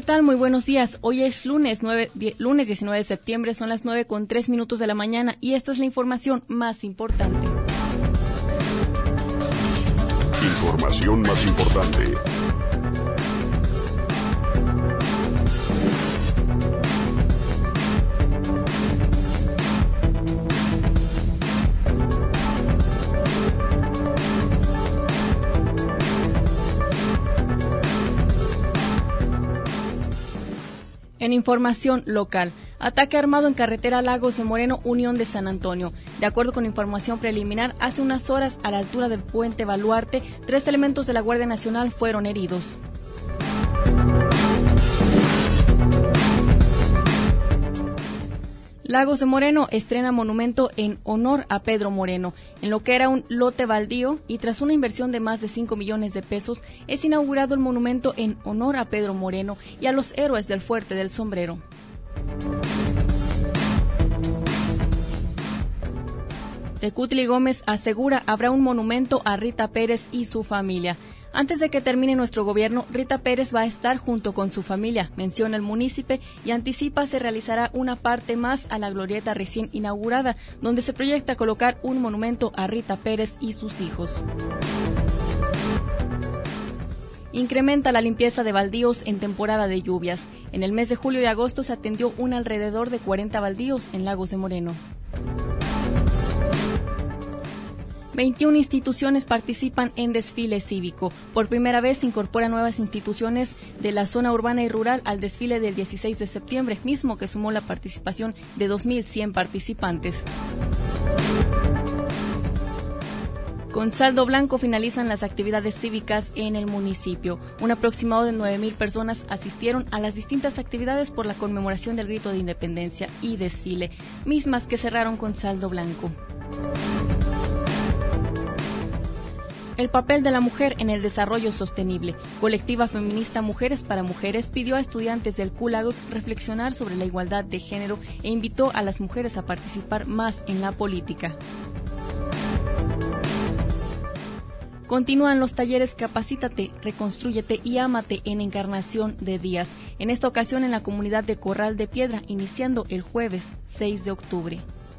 tal? Muy buenos días. Hoy es lunes 19 de septiembre, son las 9:03 de la mañana y esta es la información más importante. Información más importante. En información local, ataque armado en carretera Lagos de Moreno, Unión de San Antonio. De acuerdo con información preliminar, hace unas horas, a la altura del puente Baluarte, 3 elementos de la Guardia Nacional fueron heridos. Lagos de Moreno estrena monumento en honor a Pedro Moreno. En lo que era un lote baldío y tras una inversión de más de 5 millones de pesos, es inaugurado el monumento en honor a Pedro Moreno y a los héroes del Fuerte del Sombrero. Tecutli Gómez asegura habrá un monumento a Rita Pérez y su familia. Antes de que termine nuestro gobierno, Rita Pérez va a estar junto con su familia, menciona el munícipe, y anticipa se realizará una parte más a la glorieta recién inaugurada, donde se proyecta colocar un monumento a Rita Pérez y sus hijos. Incrementa la limpieza de baldíos en temporada de lluvias. En el mes de julio y agosto se atendió un alrededor de 40 baldíos en Lagos de Moreno. 21 instituciones participan en desfile cívico. Por primera vez se incorporan nuevas instituciones de la zona urbana y rural al desfile del 16 de septiembre, mismo que sumó la participación de 2.100 participantes. Con saldo blanco finalizan las actividades cívicas en el municipio. Un aproximado de 9.000 personas asistieron a las distintas actividades por la conmemoración del grito de independencia y desfile, mismas que cerraron con saldo blanco. El papel de la mujer en el desarrollo sostenible. Colectiva feminista Mujeres para Mujeres pidió a estudiantes del CULAGOS reflexionar sobre la igualdad de género e invitó a las mujeres a participar más en la política. Continúan los talleres Capacítate, Reconstrúyete y Ámate en Encarnación de Díaz. En esta ocasión en la comunidad de Corral de Piedra, iniciando el jueves 6 de octubre.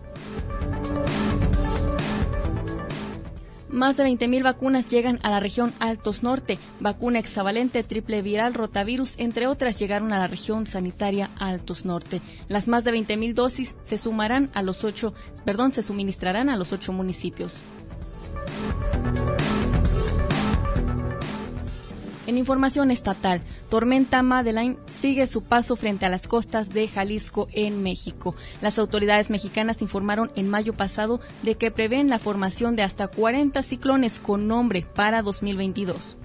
Más de 20.000 vacunas llegan a la región Altos Norte. Vacuna hexavalente, triple viral, rotavirus, entre otras, llegaron a la región sanitaria Altos Norte. Las más de 20.000 dosis se suministrarán a los 8 municipios. En información estatal, tormenta Madeline sigue su paso frente a las costas de Jalisco en México. Las autoridades mexicanas informaron en mayo pasado de que prevén la formación de hasta 40 ciclones con nombre para 2022.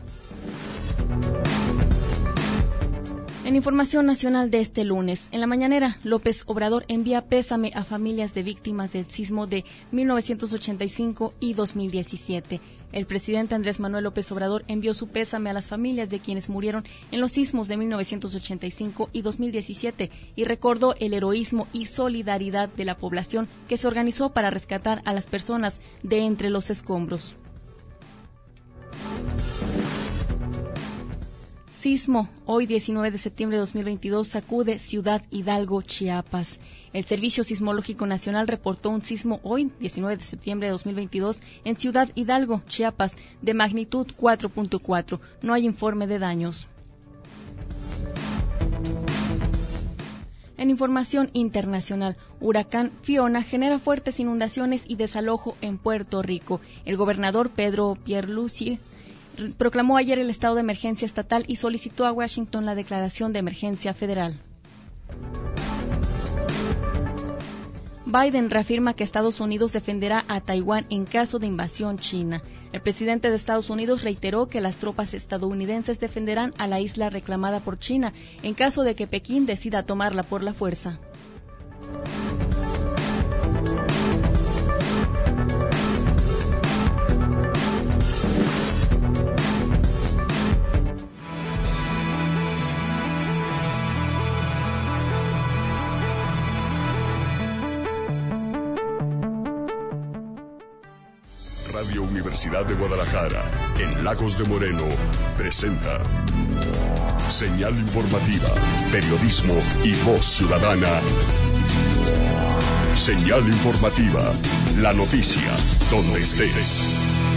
En información nacional de este lunes, en la mañanera, López Obrador envía pésame a familias de víctimas del sismo de 1985 y 2017. El presidente Andrés Manuel López Obrador envió su pésame a las familias de quienes murieron en los sismos de 1985 y 2017 y recordó el heroísmo y solidaridad de la población que se organizó para rescatar a las personas de entre los escombros. Sismo, hoy 19 de septiembre de 2022, sacude Ciudad Hidalgo, Chiapas. El Servicio Sismológico Nacional reportó un sismo hoy, 19 de septiembre de 2022, en Ciudad Hidalgo, Chiapas, de magnitud 4.4. No hay informe de daños. En información internacional, huracán Fiona genera fuertes inundaciones y desalojo en Puerto Rico. El gobernador Pedro Pierluisi proclamó ayer el estado de emergencia estatal y solicitó a Washington la declaración de emergencia federal. Biden reafirma que Estados Unidos defenderá a Taiwán en caso de invasión china. El presidente de Estados Unidos reiteró que las tropas estadounidenses defenderán a la isla reclamada por China en caso de que Pekín decida tomarla por la fuerza. Radio Universidad de Guadalajara, en Lagos de Moreno, presenta Señal Informativa, Periodismo y Voz Ciudadana. Señal Informativa, la noticia, donde estés.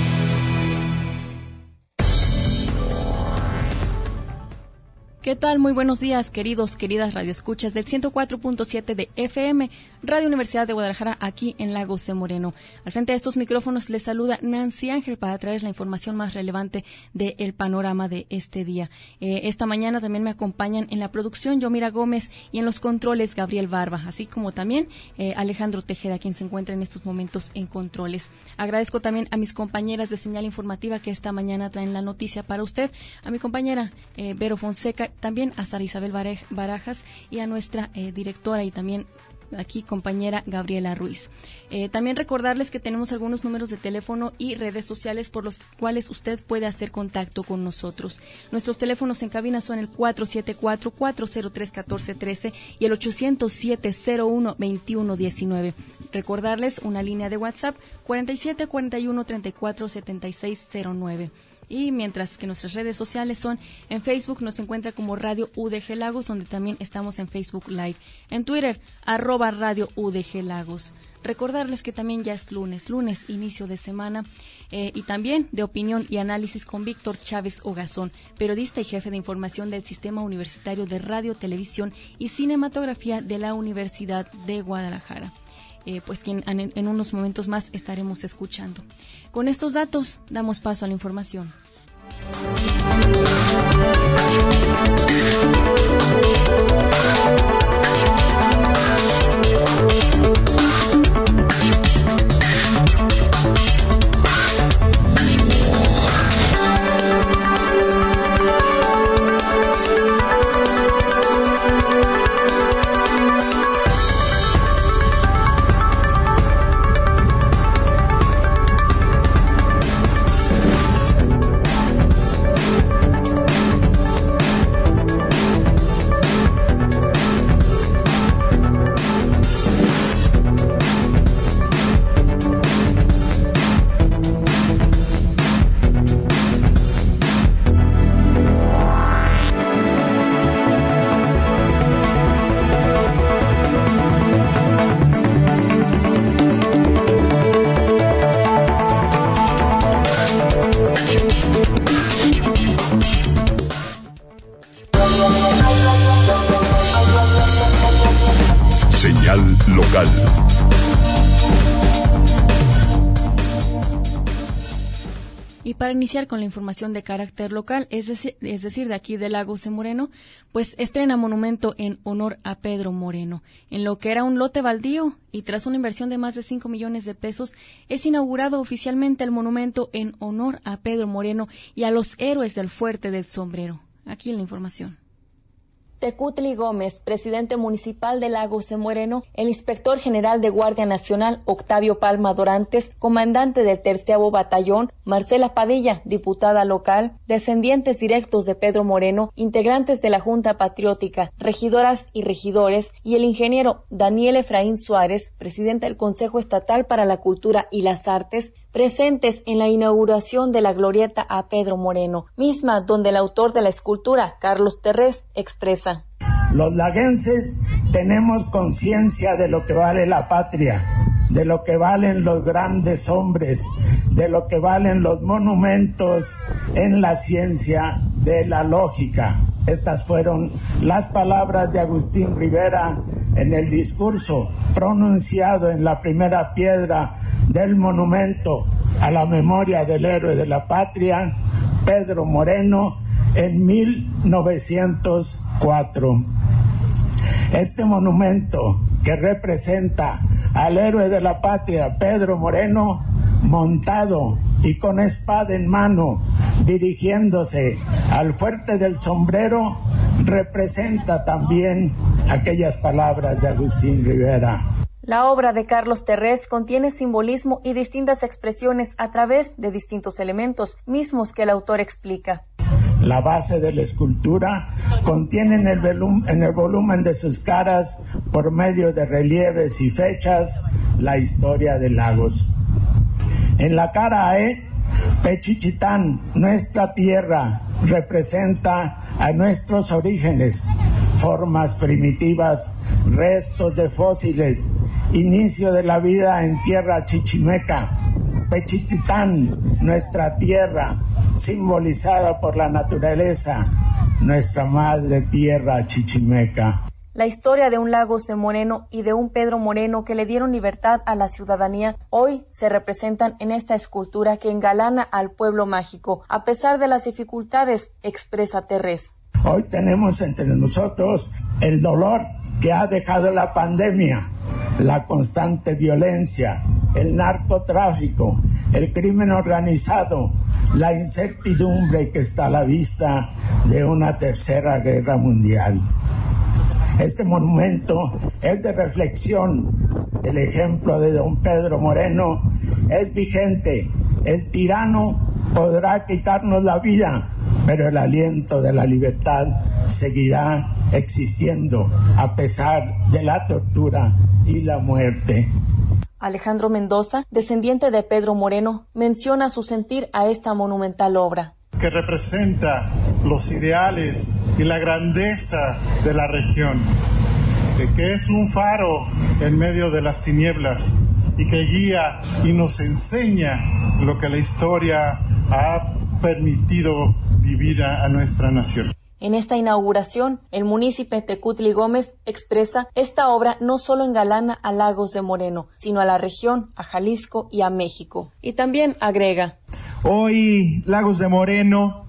¿Qué tal? Muy buenos días, queridas radioescuchas del 104.7 de FM, Radio Universidad de Guadalajara, aquí en Lagos de Moreno. Al frente de estos micrófonos les saluda Nancy Ángel para traerles la información más relevante del panorama de este día. Esta mañana también me acompañan en la producción Yomira Gómez y en los controles Gabriel Barba, así como también Alejandro Tejeda, quien se encuentra en estos momentos en controles. Agradezco también a mis compañeras de Señal Informativa que esta mañana traen la noticia para usted, a mi compañera Vero Fonseca, también a Sara Isabel Barajas y a nuestra directora y también aquí compañera Gabriela Ruiz. También recordarles que tenemos algunos números de teléfono y redes sociales por los cuales usted puede hacer contacto con nosotros. Nuestros teléfonos en cabina son el 474-403-1413 y el 807-01-2119. Recordarles una línea de WhatsApp 4741-347609. Y mientras que nuestras redes sociales son en Facebook, nos encuentra como Radio UDG Lagos, donde también estamos en Facebook Live. En Twitter, @Radio UDG Lagos. Recordarles que también ya es lunes, inicio de semana, y también de opinión y análisis con Víctor Chávez Ogazón, periodista y jefe de información del Sistema Universitario de Radio, Televisión y Cinematografía de la Universidad de Guadalajara. Pues quien en unos momentos más estaremos escuchando. Con estos datos damos paso a la información. Señal local. Y para iniciar con la información de carácter local, es decir, de aquí de Lagos de Moreno, pues estrena monumento en honor a Pedro Moreno. En lo que era un lote baldío y tras una inversión de más de 5 millones de pesos, es inaugurado oficialmente el monumento en honor a Pedro Moreno y a los héroes del Fuerte del Sombrero. Aquí en la información. Tecutli Gómez, presidente municipal de Lagos de Moreno, el inspector general de Guardia Nacional, Octavio Palma Dorantes, comandante del 13º Batallón, Marcela Padilla, diputada local, descendientes directos de Pedro Moreno, integrantes de la Junta Patriótica, regidoras y regidores, y el ingeniero Daniel Efraín Suárez, presidente del Consejo Estatal para la Cultura y las Artes, presentes en la inauguración de la glorieta a Pedro Moreno, misma donde el autor de la escultura, Carlos Terrés, expresa: los laguenses tenemos conciencia de lo que vale la patria, de lo que valen los grandes hombres, de lo que valen los monumentos en la ciencia de la lógica. Estas fueron las palabras de Agustín Rivera en el discurso pronunciado en la primera piedra del monumento a la memoria del héroe de la patria, Pedro Moreno, en 1904. Este monumento, que representa al héroe de la patria, Pedro Moreno, montado y con espada en mano, dirigiéndose al Fuerte del Sombrero, representa también aquellas palabras de Agustín Rivera. La obra de Carlos Terrés contiene simbolismo y distintas expresiones a través de distintos elementos, mismos que el autor explica. La base de la escultura contiene en el volumen de sus caras, por medio de relieves y fechas, la historia de Lagos. En la cara E, Pechichitán, nuestra tierra, representa a nuestros orígenes, formas primitivas, restos de fósiles, inicio de la vida en tierra chichimeca. Pechichitán, nuestra tierra, simbolizada por la naturaleza, nuestra madre tierra chichimeca. La historia de un Lagos de Moreno y de un Pedro Moreno que le dieron libertad a la ciudadanía hoy se representan en esta escultura que engalana al pueblo mágico, a pesar de las dificultades, expresa Terrés. Hoy tenemos entre nosotros el dolor que ha dejado la pandemia, la constante violencia, el narcotráfico, el crimen organizado, la incertidumbre que está a la vista de una tercera guerra mundial. Este monumento es de reflexión. El ejemplo de don Pedro Moreno es vigente. El tirano podrá quitarnos la vida, pero el aliento de la libertad seguirá existiendo a pesar de la tortura y la muerte. Alejandro Mendoza, descendiente de Pedro Moreno, menciona su sentir a esta monumental obra. Que representa los ideales y la grandeza de la región, que es un faro en medio de las tinieblas y que guía y nos enseña lo que la historia ha permitido vivir a nuestra nación. En esta inauguración, el munícipe Tecutli Gómez expresa esta obra no solo engalana a Lagos de Moreno, sino a la región, a Jalisco y a México. Y también agrega: hoy Lagos de Moreno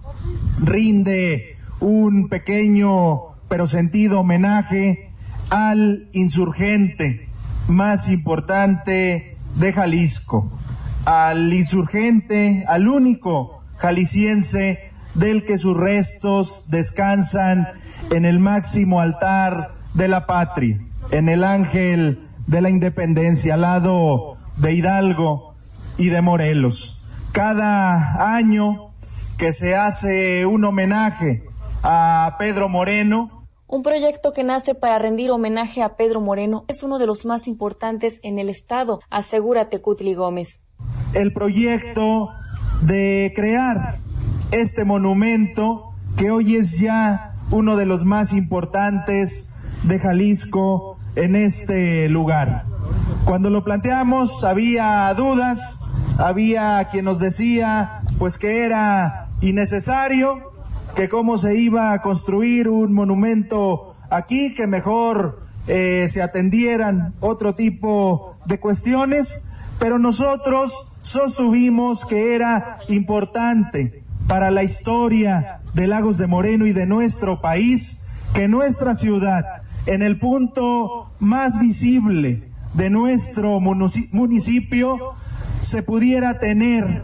rinde un pequeño pero sentido homenaje al insurgente más importante de Jalisco, al insurgente, al único jalisciense del que sus restos descansan en el máximo altar de la patria, en el Ángel de la Independencia, al lado de Hidalgo y de Morelos. Cada año que se hace un homenaje a Pedro Moreno. Un proyecto que nace para rendir homenaje a Pedro Moreno es uno de los más importantes en el estado, asegura Tecutli Gómez. El proyecto de crear este monumento, que hoy es ya uno de los más importantes de Jalisco en este lugar. Cuando lo planteamos había dudas, había quien nos decía pues que era innecesario, que cómo se iba a construir un monumento aquí, que mejor se atendieran otro tipo de cuestiones, pero nosotros sostuvimos que era importante para la historia de Lagos de Moreno y de nuestro país, que nuestra ciudad, en el punto más visible de nuestro municipio, se pudiera tener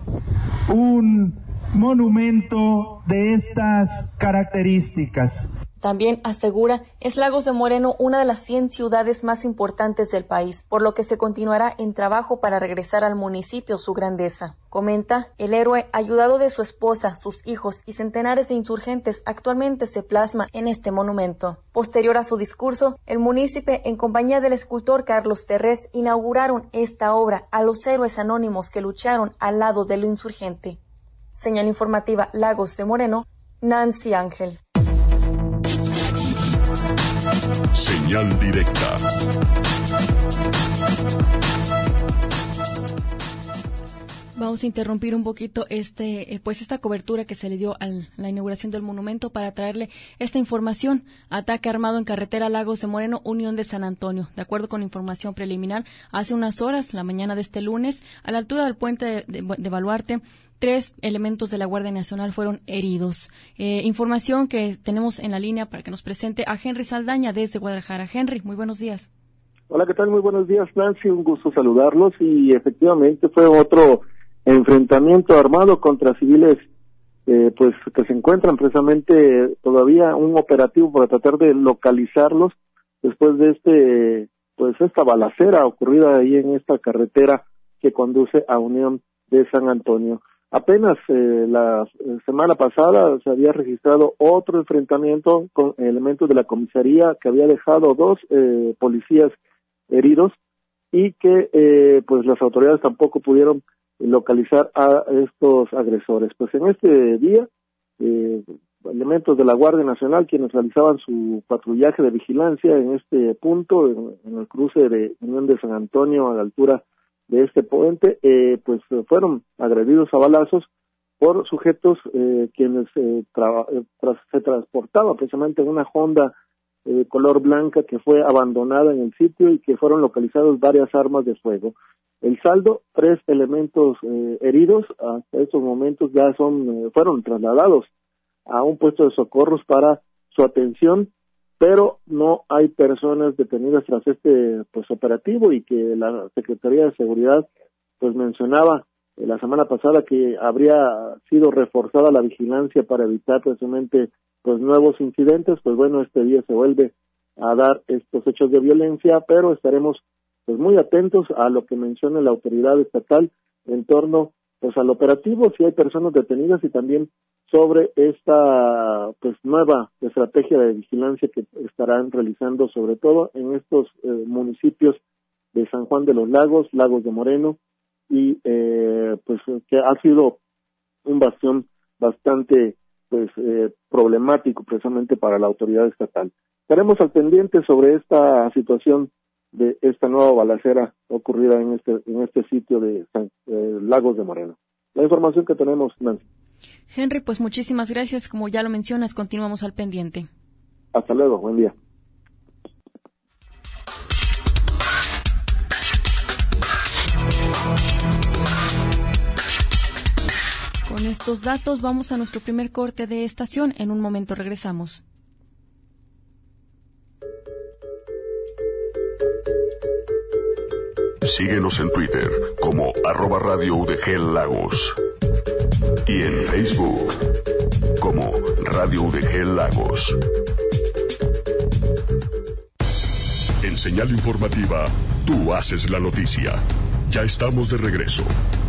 un monumento de estas características. También asegura, es Lagos de Moreno una de las 100 ciudades más importantes del país, por lo que se continuará en trabajo para regresar al municipio su grandeza. Comenta, el héroe, ayudado de su esposa, sus hijos y centenares de insurgentes, actualmente se plasma en este monumento. Posterior a su discurso, el munícipe, en compañía del escultor Carlos Terrés, inauguraron esta obra a los héroes anónimos que lucharon al lado del insurgente. Señal informativa Lagos de Moreno, Nancy Ángel. Señal directa. Vamos a interrumpir un poquito esta cobertura que se le dio a la inauguración del monumento para traerle esta información. Ataque armado en carretera Lagos de Moreno, Unión de San Antonio. De acuerdo con información preliminar, hace unas horas, la mañana de este lunes, a la altura del puente de Baluarte, 3 elementos de la Guardia Nacional fueron heridos. Información que tenemos en la línea para que nos presente a Henry Saldaña desde Guadalajara. Henry, muy buenos días. Hola, ¿qué tal? Muy buenos días, Nancy. Un gusto saludarlos. Y efectivamente fue otro enfrentamiento armado contra civiles pues que se encuentran precisamente todavía un operativo para tratar de localizarlos después de esta balacera ocurrida ahí en esta carretera que conduce a Unión de San Antonio. Apenas la semana pasada se había registrado otro enfrentamiento con elementos de la comisaría que había dejado 2 policías heridos y que pues las autoridades tampoco pudieron localizar a estos agresores. Pues en este día, elementos de la Guardia Nacional, quienes realizaban su patrullaje de vigilancia en este punto, en el cruce de Unión de San Antonio a la altura de este puente, pues fueron agredidos a balazos por sujetos quienes se transportaban precisamente en una Honda color blanca que fue abandonada en el sitio y que fueron localizados varias armas de fuego. El saldo, 3 elementos heridos, hasta estos momentos ya fueron trasladados a un puesto de socorros para su atención, pero no hay personas detenidas tras este pues operativo, y que la Secretaría de Seguridad pues mencionaba la semana pasada que habría sido reforzada la vigilancia para evitar precisamente pues nuevos incidentes. Pues bueno, este día se vuelve a dar estos hechos de violencia, pero estaremos pues muy atentos a lo que mencione la autoridad estatal en torno pues al operativo, si hay personas detenidas, y también sobre esta pues nueva estrategia de vigilancia que estarán realizando sobre todo en estos municipios de San Juan de los Lagos, Lagos de Moreno, y pues que ha sido un bastión bastante pues problemático precisamente para la autoridad estatal. Estaremos al pendiente sobre esta situación de esta nueva balacera ocurrida en este sitio de Lagos de Moreno. La información que tenemos, Nancy. Henry, pues muchísimas gracias. Como ya lo mencionas, continuamos al pendiente. Hasta luego, buen día. Con estos datos vamos a nuestro primer corte de estación. En un momento regresamos. Síguenos en Twitter como @Radio UDG Lagos y en Facebook como Radio UDG Lagos. En Señal Informativa, tú haces la noticia. Ya estamos de regreso.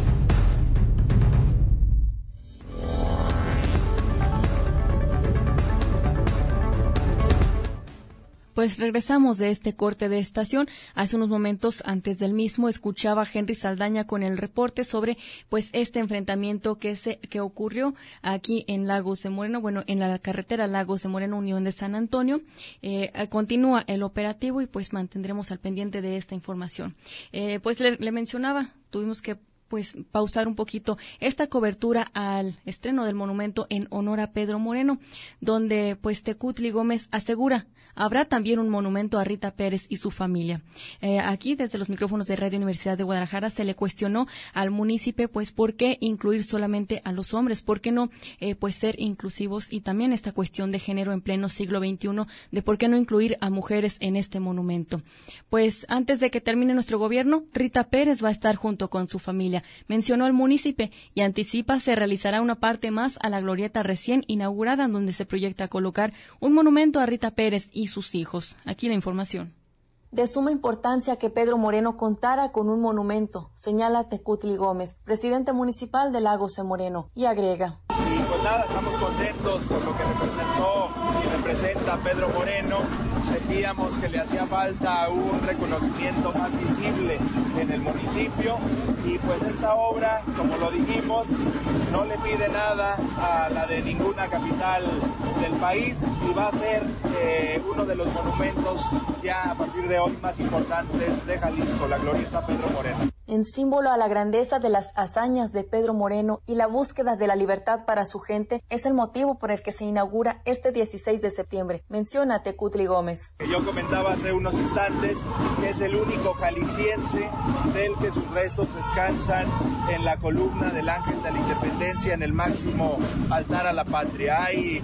Pues regresamos de este corte de estación. Hace unos momentos antes del mismo escuchaba a Henry Saldaña con el reporte sobre pues este enfrentamiento que ocurrió aquí en Lagos de Moreno, bueno, en la carretera Lagos de Moreno, Unión de San Antonio. Continúa el operativo y pues mantendremos al pendiente de esta información. Pues le mencionaba, tuvimos que pues pausar un poquito esta cobertura al estreno del monumento en honor a Pedro Moreno, donde pues Tecutli Gómez asegura habrá también un monumento a Rita Pérez y su familia. Aquí, desde los micrófonos de Radio Universidad de Guadalajara, se le cuestionó al municipio, pues, ¿por qué incluir solamente a los hombres? ¿Por qué no, pues, ser inclusivos? Y también esta cuestión de género en pleno siglo XXI, de por qué no incluir a mujeres en este monumento. Pues, antes de que termine nuestro gobierno, Rita Pérez va a estar junto con su familia, mencionó el municipio, y anticipa se realizará una parte más a la glorieta recién inaugurada, en donde se proyecta colocar un monumento a Rita Pérez y sus hijos. Aquí la información. De suma importancia que Pedro Moreno contara con un monumento, señala Tecutli Gómez, presidente municipal de Lagos de Moreno, y agrega. Y pues nada, estamos contentos por lo que representó y representa Pedro Moreno. Sentíamos que le hacía falta un reconocimiento más visible en el municipio, y pues esta obra, como lo dijimos, no le pide nada a la de ninguna capital del país, y va a ser uno de los monumentos ya a partir de hoy más importantes de Jalisco, la glorieta Pedro Moreno. En símbolo a la grandeza de las hazañas de Pedro Moreno y la búsqueda de la libertad para su gente, es el motivo por el que se inaugura este 16 de septiembre, menciona Tecutli Gómez. Yo comentaba hace unos instantes que es el único jalisciense del que sus restos descansan en la columna del Ángel de la Independencia, en el máximo altar a la patria. Hay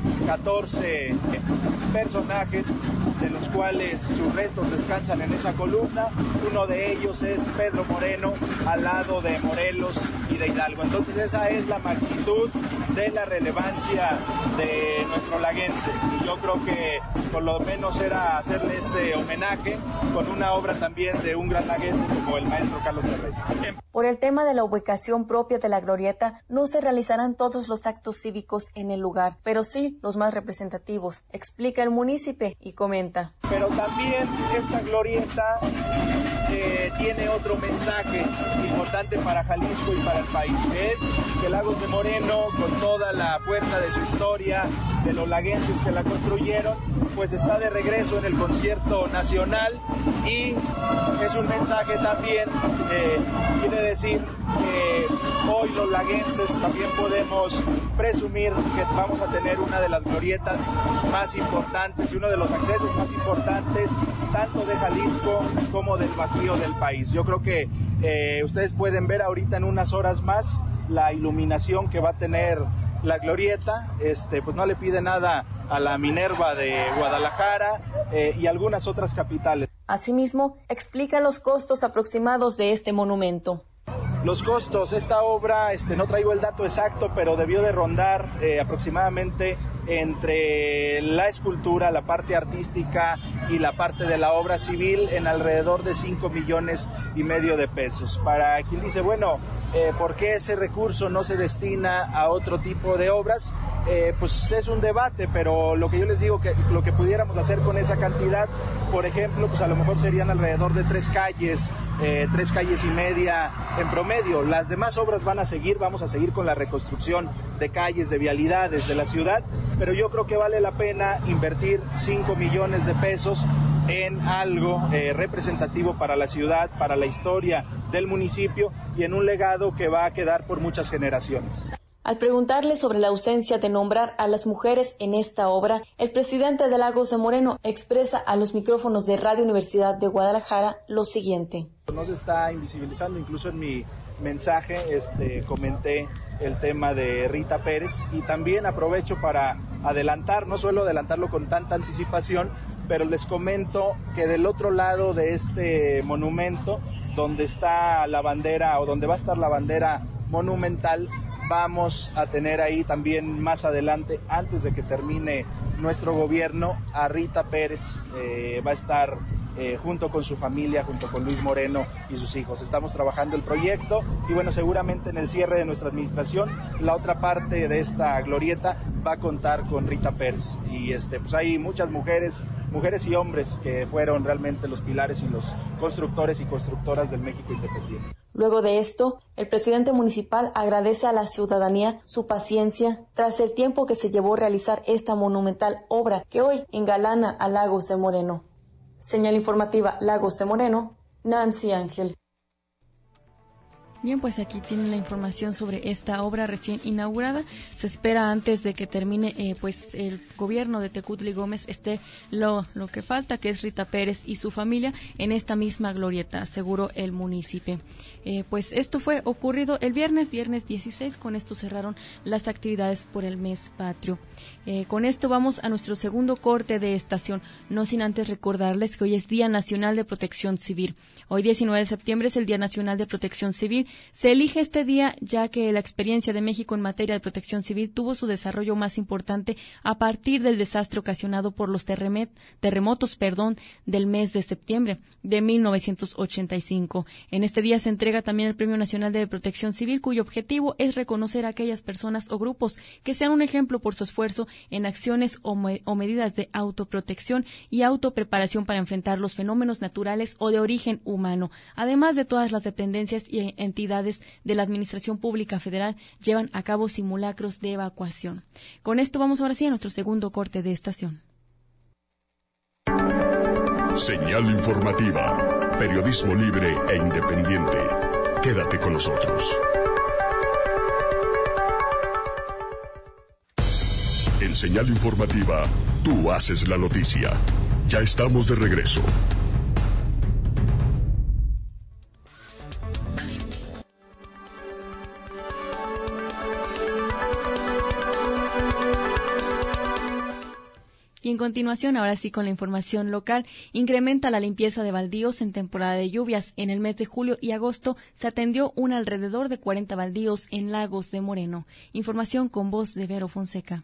14 personajes de los cuales sus restos descansan en esa columna. Uno de ellos es Pedro Moreno, al lado de Morelos y de Hidalgo. Entonces esa es la magnitud de la relevancia de nuestro laguense. Y yo creo que por lo menos era hacerle este homenaje con una obra también de un gran laguense como el maestro Carlos Ferrez. Por el tema de la ubicación propia de la glorieta, no se realizarán todos los actos cívicos en el lugar, pero sí los más representativos, explica el municipio y comenta. Pero también esta glorieta tiene otro mensaje importante para Jalisco y para el país, que es que Lagos de Moreno, con toda la fuerza de su historia, de los laguenses que la construyeron, pues está de regreso en el concierto nacional, y es un mensaje también, quiere decir que hoy los laguenses también podemos presumir que vamos a tener una de las glorietas más importantes y uno de los accesos más importantes tanto de Jalisco como del Bajío del país. Yo creo que ustedes pueden ver ahorita en unas horas más la iluminación que va a tener la glorieta. Pues no le pide nada a la Minerva de Guadalajara y algunas otras capitales. Asimismo, explica los costos aproximados de este monumento. Los costos, esta obra, no traigo el dato exacto, pero debió de rondar aproximadamente entre la escultura, la parte artística y la parte de la obra civil en alrededor de 5.5 millones de pesos. Para quien dice, bueno, ¿por qué ese recurso no se destina a otro tipo de obras? Pues es un debate, pero lo que yo les digo, que lo que pudiéramos hacer con esa cantidad, por ejemplo, pues a lo mejor serían alrededor de 3 calles y media en promedio. Las demás obras van a seguir, vamos a seguir con la reconstrucción de calles, de vialidades de la ciudad, pero yo creo que vale la pena invertir 5 millones de pesos en algo representativo para la ciudad, para la historia del municipio y en un legado que va a quedar por muchas generaciones. Al preguntarle sobre la ausencia de nombrar a las mujeres en esta obra, el presidente de Lagos de Moreno expresa a los micrófonos de Radio Universidad de Guadalajara lo siguiente. No se está invisibilizando, incluso en mi mensaje comenté el tema de Rita Pérez, y también aprovecho para adelantar, no suelo adelantarlo con tanta anticipación, pero les comento que del otro lado de este monumento, donde está la bandera o donde va a estar la bandera monumental, vamos a tener ahí también más adelante, antes de que termine nuestro gobierno, a Rita Pérez. Va a estar junto con su familia, junto con Luis Moreno y sus hijos. Estamos trabajando el proyecto y bueno, seguramente en el cierre de nuestra administración, la otra parte de esta glorieta va a contar con Rita Pérez. Y pues hay muchas mujeres y hombres que fueron realmente los pilares y los constructores y constructoras del México independiente. Luego de esto, el presidente municipal agradece a la ciudadanía su paciencia tras el tiempo que se llevó a realizar esta monumental obra que hoy engalana a Lagos de Moreno. Señal informativa Lagos de Moreno, Nancy Ángel. Bien, pues aquí tienen la información sobre esta obra recién inaugurada. Se espera antes de que termine pues el gobierno de Tecutli Gómez esté lo que falta, que es Rita Pérez y su familia en esta misma glorieta, aseguró el municipio. Pues esto fue ocurrido el viernes 16, con esto cerraron las actividades por el mes patrio. Con esto vamos a nuestro segundo corte de estación, no sin antes recordarles que hoy es Día Nacional de Protección Civil. Hoy 19 de septiembre es el Día Nacional de Protección Civil. Se elige este día ya que la experiencia de México en materia de protección civil tuvo su desarrollo más importante a partir del desastre ocasionado por los terremotos del mes de septiembre de 1985. En este día se entrega también el Premio Nacional de Protección Civil, cuyo objetivo es reconocer a aquellas personas o grupos que sean un ejemplo por su esfuerzo en acciones o medidas de autoprotección y autopreparación para enfrentar los fenómenos naturales o de origen humano. Además de todas las dependencias y entidades de la Administración Pública Federal llevan a cabo simulacros de evacuación. Con esto vamos ahora sí a nuestro segundo corte de estación. Señal informativa, periodismo libre e independiente. Quédate con nosotros. En Señal informativa, tú haces la noticia. Ya estamos de regreso. Y en continuación, ahora sí con la información local, incrementa la limpieza de baldíos en temporada de lluvias. En el mes de julio y agosto se atendió alrededor de 40 baldíos en Lagos de Moreno. Información con voz de Vero Fonseca.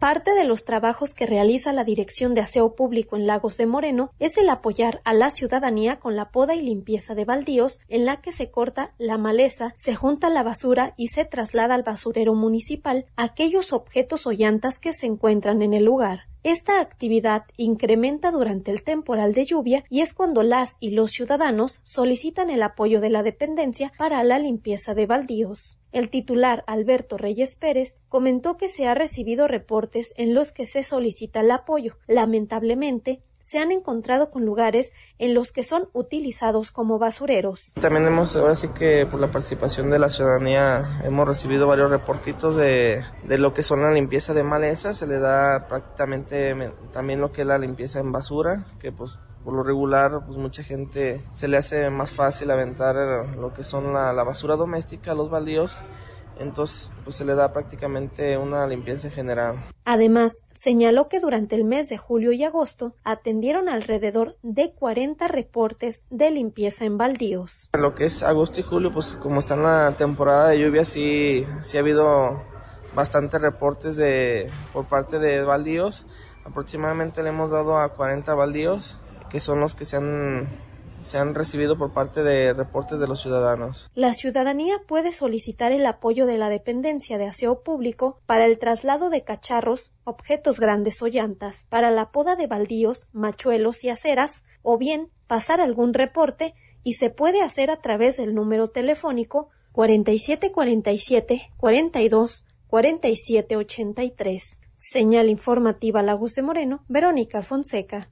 Parte de los trabajos que realiza la Dirección de Aseo Público en Lagos de Moreno es el apoyar a la ciudadanía con la poda y limpieza de baldíos, en la que se corta la maleza, se junta la basura y se traslada al basurero municipal aquellos objetos o llantas que se encuentran en el lugar. Esta actividad incrementa durante el temporal de lluvia y es cuando las y los ciudadanos solicitan el apoyo de la dependencia para la limpieza de baldíos. El titular, Alberto Reyes Pérez, comentó que se ha recibido reportes en los que se solicita el apoyo. Lamentablemente, se han encontrado con lugares en los que son utilizados como basureros. También ahora sí que por la participación de la ciudadanía, hemos recibido varios reportitos de lo que son la limpieza de maleza. Se le da prácticamente también lo que es la limpieza en basura, que pues por lo regular pues mucha gente se le hace más fácil aventar lo que son la basura doméstica, los baldíos. Entonces, pues se le da prácticamente una limpieza general. Además, señaló que durante el mes de julio y agosto atendieron alrededor de 40 reportes de limpieza en baldíos. En lo que es agosto y julio, pues como está en la temporada de lluvia, sí ha habido bastantes reportes por parte de baldíos. Aproximadamente le hemos dado a 40 baldíos, que son los que se han recibido por parte de reportes de los ciudadanos. La ciudadanía puede solicitar el apoyo de la Dependencia de Aseo Público para el traslado de cacharros, objetos grandes o llantas, para la poda de baldíos, machuelos y aceras, o bien pasar algún reporte, y se puede hacer a través del número telefónico 4747 42 47 83. Señal informativa Lagos de Moreno, Verónica Fonseca.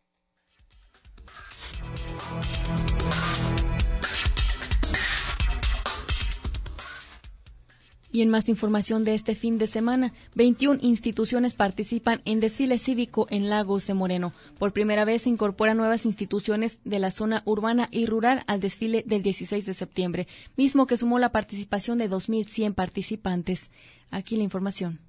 Y en más información de este fin de semana, 21 instituciones participan en desfile cívico en Lagos de Moreno. Por primera vez se incorporan nuevas instituciones de la zona urbana y rural al desfile del 16 de septiembre, mismo que sumó la participación de 2.100 participantes. Aquí la información.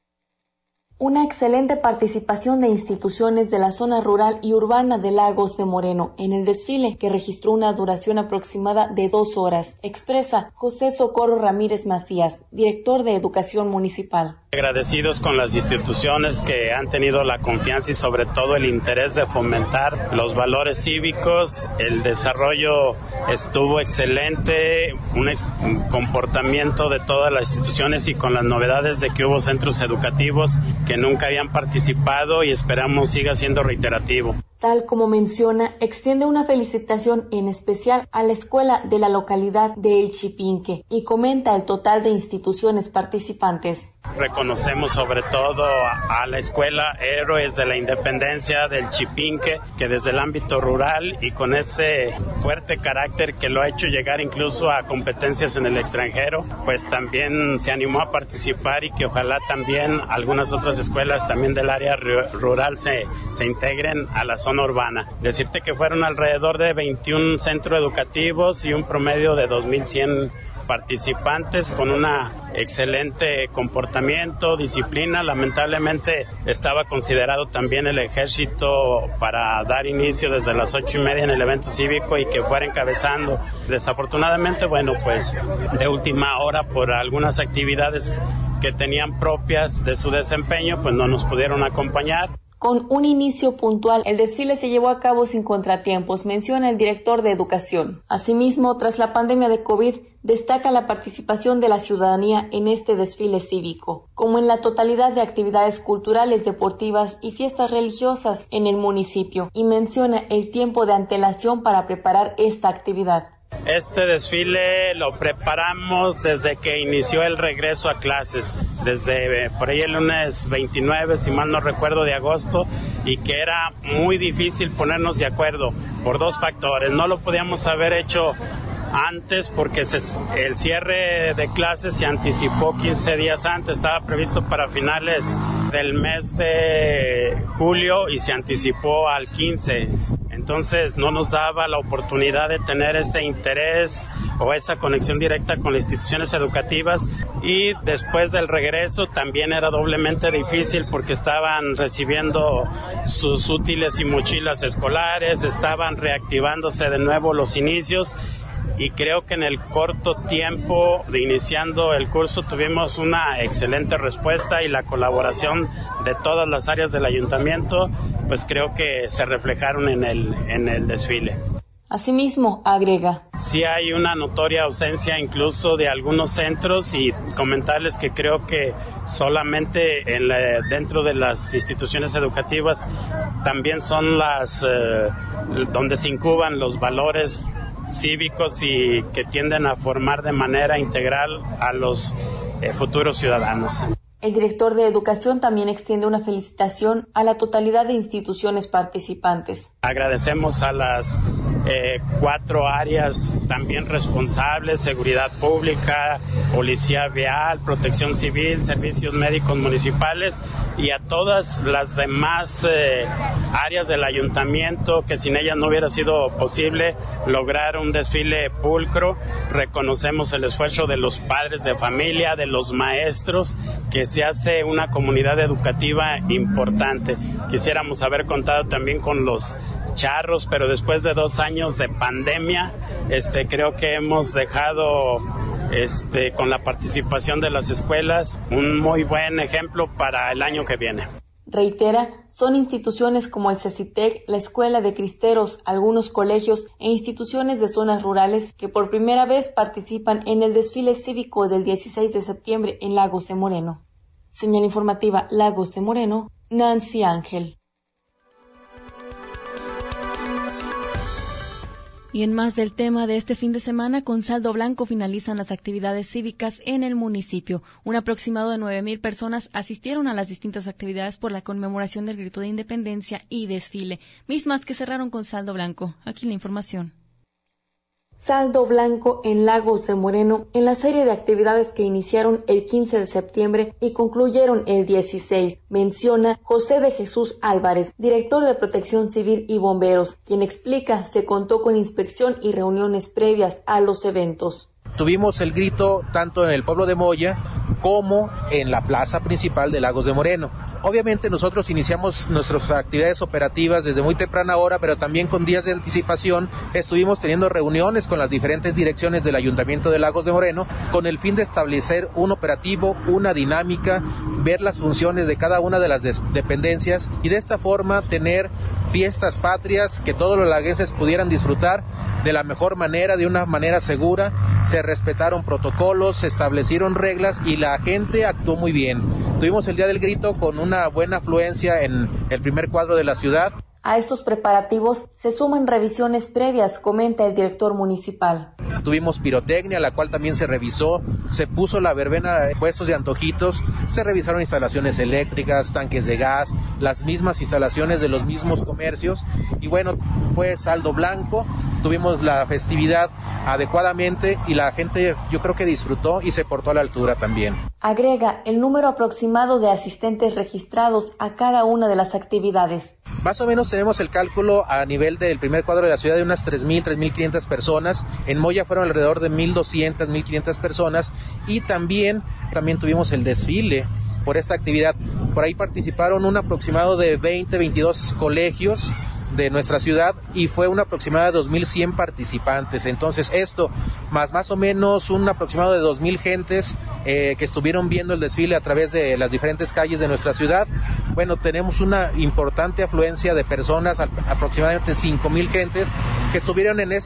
Una excelente participación de instituciones de la zona rural y urbana de Lagos de Moreno en el desfile, que registró una duración aproximada de 2 horas, expresa José Socorro Ramírez Macías, director de Educación Municipal. Agradecidos con las instituciones que han tenido la confianza y sobre todo el interés de fomentar los valores cívicos. El desarrollo estuvo excelente, un comportamiento de todas las instituciones y con las novedades de que hubo centros educativos que nunca habían participado y esperamos siga siendo reiterativo. Tal como menciona, extiende una felicitación en especial a la escuela de la localidad de El Chipinque y comenta el total de instituciones participantes. Reconocemos sobre todo a la escuela Héroes de la Independencia del Chipinque, que desde el ámbito rural y con ese fuerte carácter que lo ha hecho llegar incluso a competencias en el extranjero, pues también se animó a participar y que ojalá también algunas otras escuelas también del área rural se integren a la zona urbana. Decirte que fueron alrededor de 21 centros educativos y un promedio de 2.100 participantes con una excelente comportamiento, disciplina. Lamentablemente estaba considerado también el ejército para dar inicio desde las 8:30 en el evento cívico y que fuera encabezando. Desafortunadamente, bueno, pues de última hora por algunas actividades que tenían propias de su desempeño, pues no nos pudieron acompañar. Con un inicio puntual, el desfile se llevó a cabo sin contratiempos, menciona el director de Educación. Asimismo, tras la pandemia de COVID, destaca la participación de la ciudadanía en este desfile cívico, como en la totalidad de actividades culturales, deportivas y fiestas religiosas en el municipio, y menciona el tiempo de antelación para preparar esta actividad. Este desfile lo preparamos desde que inició el regreso a clases, desde por ahí el lunes 29, si mal no recuerdo, de agosto, y que era muy difícil ponernos de acuerdo por 2 factores. No lo podíamos haber hecho antes porque el cierre de clases se anticipó 15 días antes, estaba previsto para finales del mes de julio y se anticipó al 15. Entonces no nos daba la oportunidad de tener ese interés o esa conexión directa con las instituciones educativas, y después del regreso también era doblemente difícil porque estaban recibiendo sus útiles y mochilas escolares, estaban reactivándose de nuevo los inicios y creo que en el corto tiempo de iniciando el curso tuvimos una excelente respuesta y la colaboración de todas las áreas del ayuntamiento, pues creo que se reflejaron en el desfile. Asimismo, agrega: sí hay una notoria ausencia incluso de algunos centros, y comentarles que creo que solamente dentro de las instituciones educativas también son las donde se incuban los valores cívicos y que tienden a formar de manera integral a los futuros ciudadanos. El director de Educación también extiende una felicitación a la totalidad de instituciones participantes. Agradecemos a las 4 áreas también responsables: seguridad pública, policía vial, protección civil, servicios médicos municipales, y a todas las demás áreas del ayuntamiento, que sin ellas no hubiera sido posible lograr un desfile pulcro. Reconocemos el esfuerzo de los padres de familia, de los maestros, que se hace una comunidad educativa importante. Quisiéramos haber contado también con los charros, pero después de 2 años de pandemia, creo que hemos dejado con la participación de las escuelas un muy buen ejemplo para el año que viene. Reitera, son instituciones como el CECITEC, la Escuela de Cristeros, algunos colegios e instituciones de zonas rurales que por primera vez participan en el desfile cívico del 16 de septiembre en Lagos de Moreno. Señal informativa Lagos de Moreno, Nancy Ángel. Y en más del tema de este fin de semana, con saldo blanco finalizan las actividades cívicas en el municipio. Un aproximado de 9,000 personas asistieron a las distintas actividades por la conmemoración del Grito de Independencia y desfile, mismas que cerraron con saldo blanco. Aquí la información. Saldo blanco en Lagos de Moreno en la serie de actividades que iniciaron el 15 de septiembre y concluyeron el 16, menciona José de Jesús Álvarez, director de Protección Civil y Bomberos, quien explica se contó con inspección y reuniones previas a los eventos. Tuvimos el grito tanto en el pueblo de Moya como en la plaza principal de Lagos de Moreno. Obviamente nosotros iniciamos nuestras actividades operativas desde muy temprana hora, pero también con días de anticipación estuvimos teniendo reuniones con las diferentes direcciones del Ayuntamiento de Lagos de Moreno con el fin de establecer un operativo, una dinámica, ver las funciones de cada una de las dependencias y de esta forma tener fiestas patrias que todos los lagueses pudieran disfrutar de la mejor manera, de una manera segura. Se respetaron protocolos, se establecieron reglas y la gente actuó muy bien. Tuvimos el Día del Grito con una buena afluencia en el primer cuadro de la ciudad. A estos preparativos se suman revisiones previas, comenta el director municipal. Tuvimos pirotecnia, la cual también se revisó, se puso la verbena, puestos de antojitos, se revisaron instalaciones eléctricas, tanques de gas, las mismas instalaciones de los mismos comercios y bueno, fue saldo blanco, tuvimos la festividad adecuadamente y la gente yo creo que disfrutó y se portó a la altura también. Agrega el número aproximado de asistentes registrados a cada una de las actividades. Más o menos tenemos el cálculo a nivel del primer cuadro de la ciudad de unas 3,000, 3,500 personas. En Moya fueron alrededor de 1,200, 1,500 personas y también tuvimos el desfile por esta actividad. Por ahí participaron un aproximado de 20, 22 colegios de nuestra ciudad y fue un aproximado de 2,100 participantes. Entonces esto, más o menos un aproximado de 2,000 gentes que estuvieron viendo el desfile a través de las diferentes calles de nuestra ciudad. Bueno, tenemos una importante afluencia de personas, aproximadamente 5,000 gentes que estuvieron en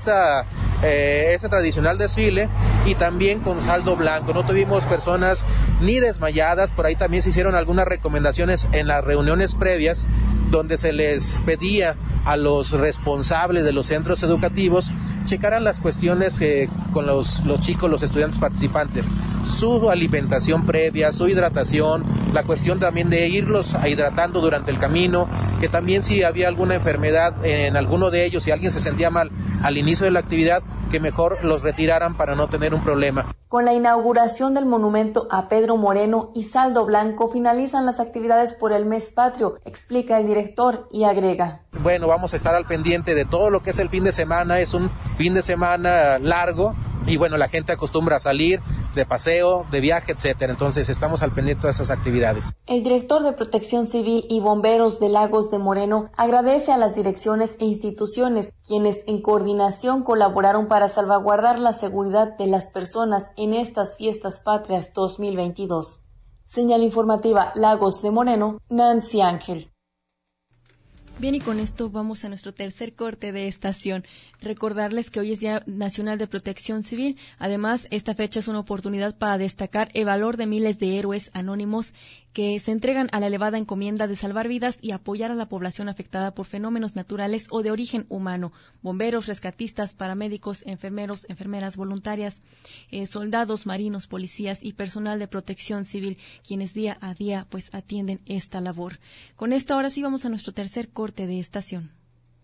este tradicional desfile y también con saldo blanco. No tuvimos personas ni desmayadas, por ahí también se hicieron algunas recomendaciones en las reuniones previas donde se les pedía a los responsables de los centros educativos checaran las cuestiones con los chicos, los estudiantes participantes, su alimentación previa, su hidratación, la cuestión también de irlos hidratando durante el camino, que también si había alguna enfermedad en alguno de ellos, si alguien se sentía mal al inicio de la actividad, que mejor los retiraran para no tener un problema. Con la inauguración del monumento a Pedro Moreno y saldo blanco finalizan las actividades por el mes patrio, explica el director y agrega. Bueno, vamos a estar al pendiente de todo lo que es el fin de semana, es un fin de semana largo y bueno, la gente acostumbra a salir de paseo, de viaje, etcétera. Entonces estamos al pendiente de esas actividades. El director de Protección Civil y Bomberos de Lagos de Moreno agradece a las direcciones e instituciones quienes en coordinación colaboraron para salvaguardar la seguridad de las personas en estas fiestas patrias 2022. Señal informativa Lagos de Moreno, Nancy Ángel. Bien, y con esto vamos a nuestro tercer corte de estación. Recordarles que hoy es Día Nacional de Protección Civil. Además, esta fecha es una oportunidad para destacar el valor de miles de héroes anónimos que se entregan a la elevada encomienda de salvar vidas y apoyar a la población afectada por fenómenos naturales o de origen humano. Bomberos, rescatistas, paramédicos, enfermeros, enfermeras voluntarias, soldados, marinos, policías y personal de protección civil, quienes día a día pues atienden esta labor. Con esto ahora sí vamos a nuestro tercer corte de estación.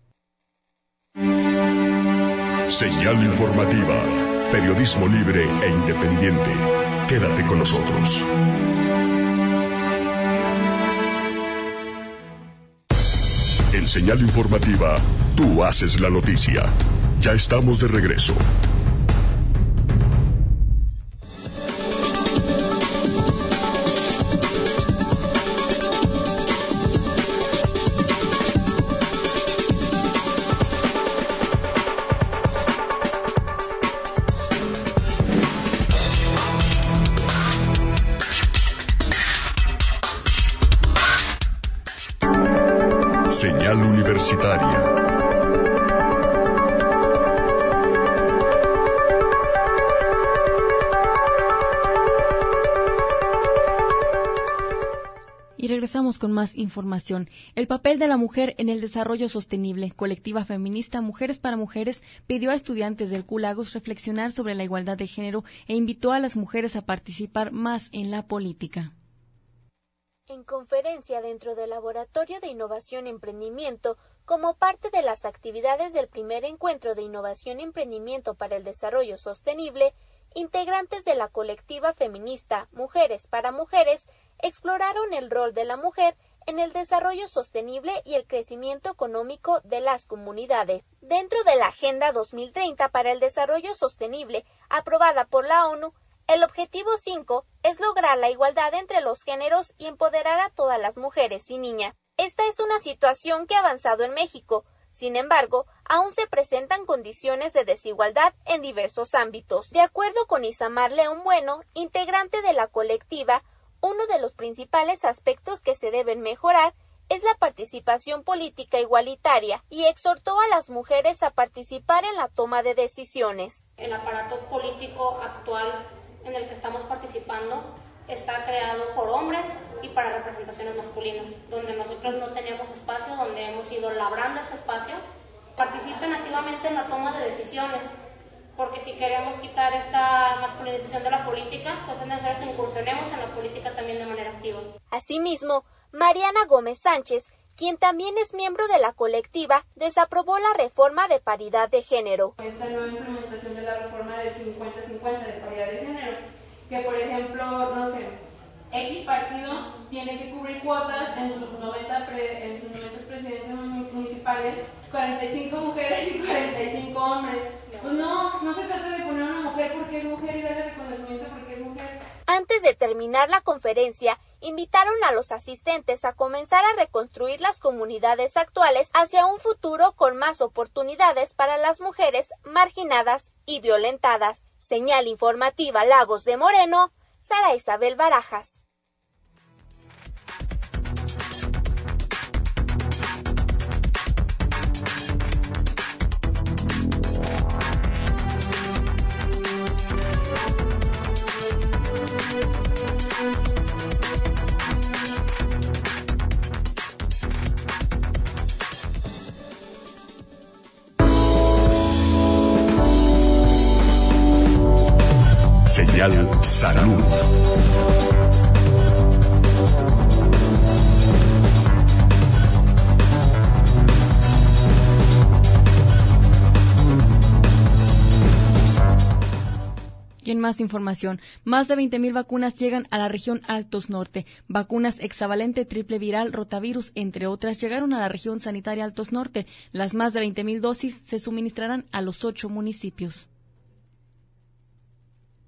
Señal informativa, periodismo libre e independiente. Quédate con nosotros. En Señal informativa, tú haces la noticia. Ya estamos de regreso. Señal universitaria. Y regresamos con más información. El papel de la mujer en el desarrollo sostenible. Colectiva feminista Mujeres para Mujeres pidió a estudiantes del CULAGOS reflexionar sobre la igualdad de género e invitó a las mujeres a participar más en la política. En conferencia dentro del Laboratorio de Innovación y Emprendimiento, como parte de las actividades del primer encuentro de Innovación y Emprendimiento para el Desarrollo Sostenible, integrantes de la colectiva feminista Mujeres para Mujeres exploraron el rol de la mujer en el desarrollo sostenible y el crecimiento económico de las comunidades. Dentro de la Agenda 2030 para el Desarrollo Sostenible, aprobada por la ONU, el objetivo 5 es lograr la igualdad entre los géneros y empoderar a todas las mujeres y niñas. Esta es una situación que ha avanzado en México. Sin embargo, aún se presentan condiciones de desigualdad en diversos ámbitos. De acuerdo con Isamar León Bueno, integrante de la colectiva, uno de los principales aspectos que se deben mejorar es la participación política igualitaria y exhortó a las mujeres a participar en la toma de decisiones. El aparato político actual en el que estamos participando está creado por hombres y para representaciones masculinas, donde nosotros no tenemos espacio, donde hemos ido labrando este espacio. Participen activamente en la toma de decisiones, porque si queremos quitar esta masculinización de la política, pues es necesario que incursionemos en la política también de manera activa. Asimismo, Mariana Gómez Sánchez, quien también es miembro de la colectiva, desaprobó la reforma de paridad de género. Esta nueva implementación de la reforma del 50-50 de paridad de género, que por ejemplo, no sé, X partido tiene que cubrir cuotas en sus 90 presidencias municipales, 45 mujeres y 45 hombres. Pues no se trata de poner a una mujer porque es mujer y darle reconocimiento porque es mujer. Antes de terminar la conferencia, invitaron a los asistentes a comenzar a reconstruir las comunidades actuales hacia un futuro con más oportunidades para las mujeres marginadas y violentadas. Señal informativa Lagos de Moreno, Sara Isabel Barajas. Señal Salud. Y en más información, más de 20,000 vacunas llegan a la región Altos Norte. Vacunas hexavalente, triple viral, rotavirus, entre otras, llegaron a la región sanitaria Altos Norte. Las más de 20,000 dosis se suministrarán a los 8 municipios.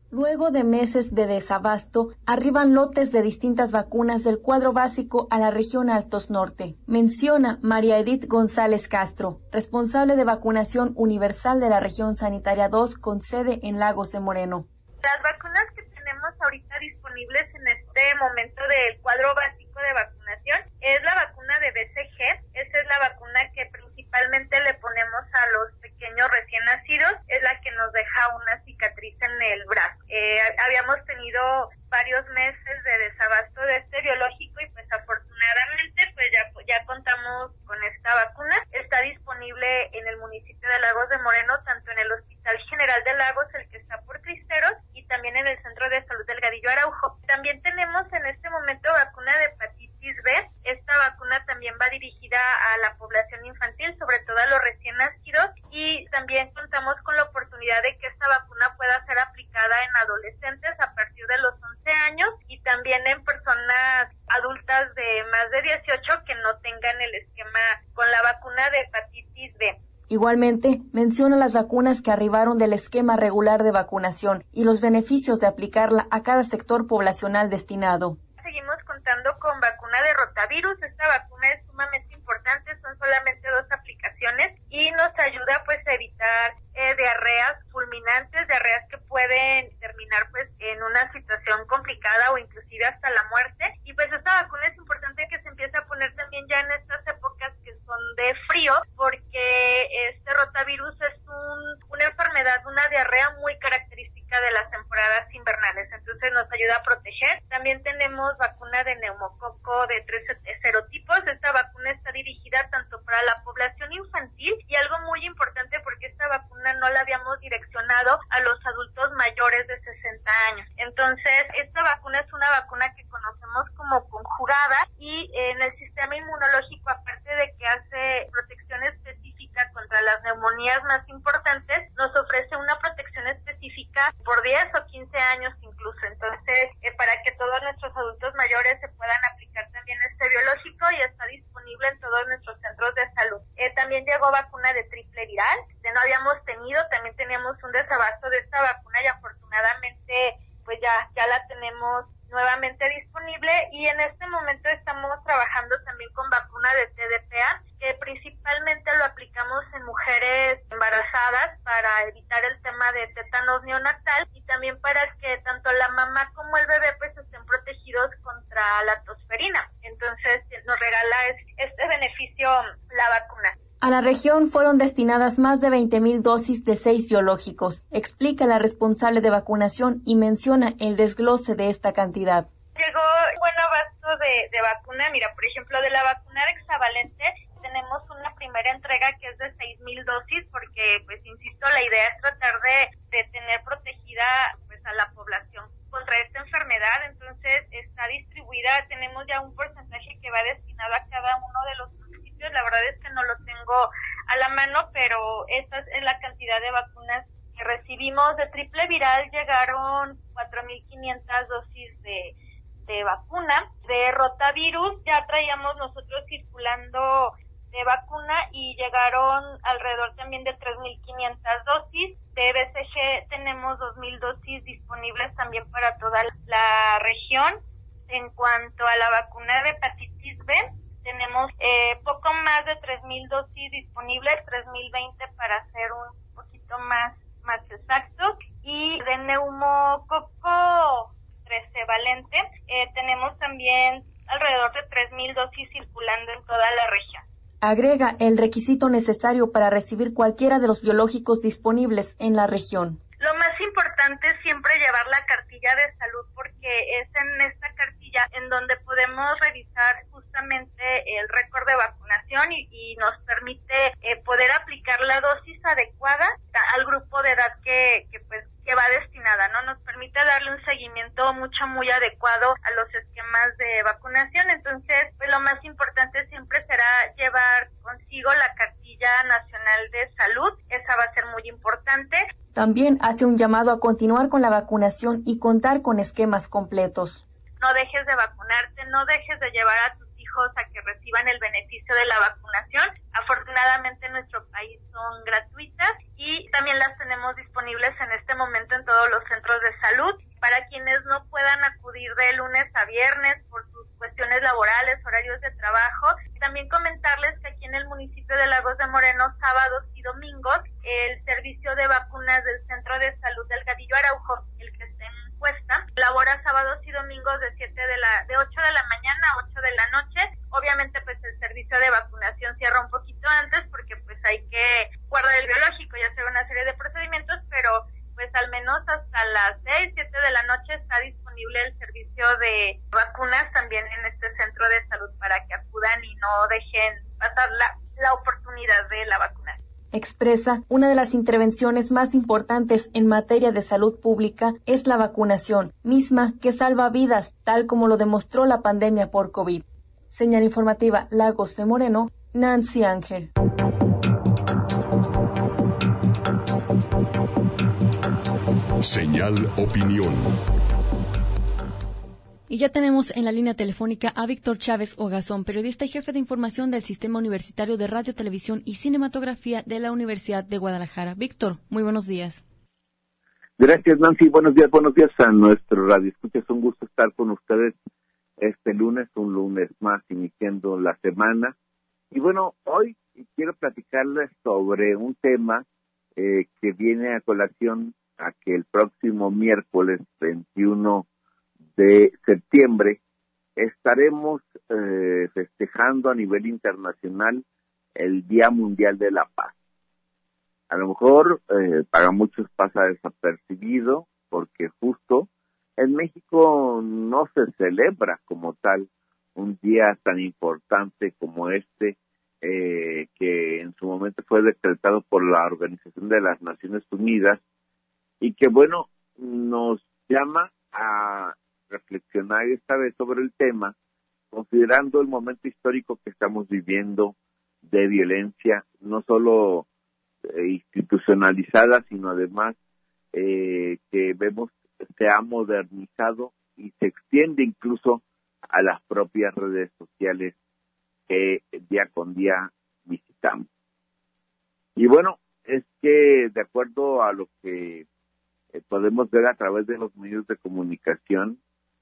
Luego de meses de desabasto, arriban lotes de distintas vacunas del cuadro básico a la región Altos Norte. Menciona María Edith González Castro, responsable de vacunación universal de la región sanitaria 2 con sede en Lagos de Moreno. Las vacunas que tenemos ahorita disponibles en este momento del cuadro básico de vacunación es la vacuna de BCG. Esa es la vacuna que principalmente le ponemos a los pequeños recién nacidos, es la que nos deja una cicatriz en el brazo. Habíamos tenido varios meses de desabasto de este biológico y pues afortunadamente pues ya contamos con esta vacuna. Está disponible en el municipio de Lagos de Moreno, tanto en el Hospital General de Lagos, el que está por Cristeros, y también en el Centro de Salud Delgadillo Araujo. También tenemos en este momento vacuna de hepatitis B. Esta vacuna también va dirigida a la población infantil, sobre todo a los recién nacidos, y también contamos con la oportunidad de que esta vacuna pueda ser aplicada en adolescentes a partir de los 11 años y también en personas adultas de más de 18 que no tengan el esquema con la vacuna de hepatitis B. Igualmente, menciona las vacunas que arribaron del esquema regular de vacunación y los beneficios de aplicarla a cada sector poblacional destinado. Seguimos contando con vacuna de rotavirus. Esta vacuna es sumamente importante, son solamente 2 aplicaciones y nos ayuda pues a evitar diarreas fulminantes, diarreas que pueden terminar pues en una situación complicada o inclusive hasta la muerte. Y pues esta vacuna es importante que se empiece a poner también ya en estas épocas que son de frío, porque este rotavirus es una enfermedad, una diarrea muy característica de las temporadas invernales, entonces nos ayuda a proteger. También tenemos vacuna de neumococo de 3 serotipos. Esta vacuna está dirigida tanto para la población infantil y algo muy importante porque esta vacuna no la habíamos direccionado a los adultos mayores de 60 años. Entonces, esta vacuna es una vacuna que conocemos como conjugada y en el sistema inmunológico, aparte de que hace protección específica contra las neumonías más importantes, nos ofrece una protección específica por 10 o 15 años incluso. Entonces, para que todos nuestros adultos mayores se puedan aplicar también este biológico y está disponible en todos nuestros centros de salud. También llegó vacuna de triple viral, que no habíamos tenido, también teníamos un desabasto de esta vacuna y afortunadamente pues ya la tenemos nuevamente disponible, y en este momento estamos trabajando también con vacuna de TDPA, que principalmente lo aplicamos en mujeres embarazadas para evitar el tema de tétanos neonatal y también para que tanto la mamá como el bebé pues estén protegidos contra la tosferina. Entonces nos regala este beneficio la vacuna. A la región fueron destinadas más de 20,000 dosis de 6 biológicos, explica la responsable de vacunación y menciona el desglose de esta cantidad. Llegó un buen abasto de vacuna. Mira, por ejemplo, de la vacuna de hexavalente tenemos una primera entrega que es de 6,000 dosis porque, pues, insisto, la idea es tratar de tener protegida pues a la población contra esta enfermedad. Entonces, está distribuida, tenemos ya un porcentaje que va destinado a cada uno de los municipios. La verdad es que no lo tengo a la mano, pero esta es la cantidad de vacunas que recibimos. De triple viral llegaron 4,500 dosis de vacuna. De rotavirus ya traíamos nosotros circulando de vacuna y llegaron alrededor también de 3,500 dosis. De BCG tenemos 2,000 dosis disponibles también para toda la región. En cuanto a la vacuna de hepatitis B, tenemos poco más de 3,000 dosis disponibles, 3,020 para ser un poquito más exactos. Y de neumococo 13 valente, tenemos también alrededor de 3,000 dosis circulando en toda la región. Agrega el requisito necesario para recibir cualquiera de los biológicos disponibles en la región. Lo más importante es siempre llevar la cartilla de salud porque es en esta cartilla en donde podemos revisar justamente el récord de vacunación y nos permite poder aplicar la dosis adecuada al grupo de edad que va destinada, ¿no? Nos permite darle un seguimiento muy adecuado a los esquemas de vacunación. Entonces, pues lo más importante siempre será llevar consigo la cartilla nacional de salud. Esa va a ser muy importante. También hace un llamado a continuar con la vacunación y contar con esquemas completos. No dejes de vacunarte, no dejes de llevar a tus hijos trabajos a que reciban el beneficio de la vacunación. Afortunadamente en nuestro país son gratuitas y también las tenemos disponibles en este momento en todos los centros de salud. Para quienes no puedan acudir de lunes a viernes por sus cuestiones laborales, horarios de trabajo, también comentarles que aquí en el municipio de Lagos de Moreno, sábados y domingos, el servicio de vacunas del Centro de Salud Delgadillo Araujo, el que está en Cuesta, labora sábados y domingos de 8 de la mañana a 8 de la noche. Obviamente pues el servicio de vacunación cierra un poquito antes porque pues hay que guardar el biológico y hacer una serie de procedimientos, pero pues al menos hasta las 6, 7 de la noche está disponible el servicio de vacunas también en este centro de salud para que acudan y no dejen pasar la oportunidad de la vacuna. Expresa, una de las intervenciones más importantes en materia de salud pública es la vacunación, misma que salva vidas, tal como lo demostró la pandemia por COVID. Señal informativa Lagos de Moreno, Nancy Ángel. Señal Opinión. Y ya tenemos en la línea telefónica a Víctor Chávez Ogazón, periodista y jefe de información del Sistema Universitario de Radio, Televisión y Cinematografía de la Universidad de Guadalajara. Víctor, muy buenos días. Gracias, Nancy. Buenos días a nuestro radio escucha. Es un gusto estar con ustedes este lunes, un lunes más, iniciando la semana. Y bueno, hoy quiero platicarles sobre un tema que viene a colación a que el próximo miércoles 21 de septiembre estaremos festejando a nivel internacional el Día Mundial de la Paz. A lo mejor para muchos pasa desapercibido porque justo en México no se celebra como tal un día tan importante como este, que en su momento fue decretado por la Organización de las Naciones Unidas y que, bueno, nos llama a reflexionar esta vez sobre el tema, considerando el momento histórico que estamos viviendo de violencia, no solo institucionalizada, sino además que vemos se ha modernizado y se extiende incluso a las propias redes sociales que día con día visitamos. Y bueno, es que de acuerdo a lo que podemos ver a través de los medios de comunicación,